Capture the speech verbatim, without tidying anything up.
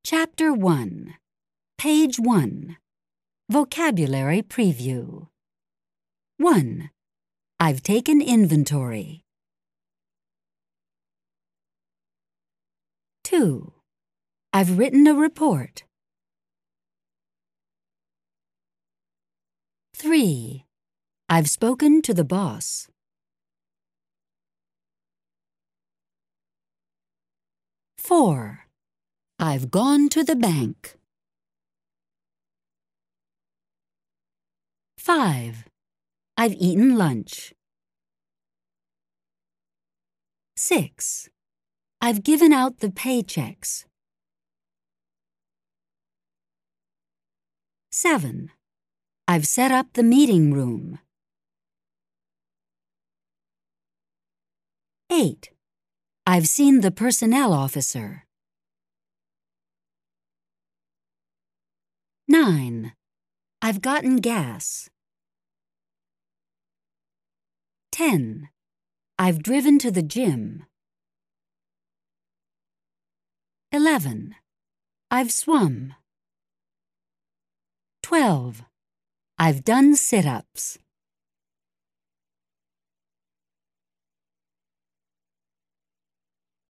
Chapter one, Page one, Vocabulary Preview. one. I've taken inventory. two. I've written a report. three. I've spoken to the boss. four. I've gone to the bank. five. I've eaten lunch. six. I've given out the paychecks. seven. I've set up the meeting room. eight. I've seen the personnel officer. nine. I've gotten gas. ten. I've driven to the gym. eleven. I've swum. twelve. I've done sit-ups.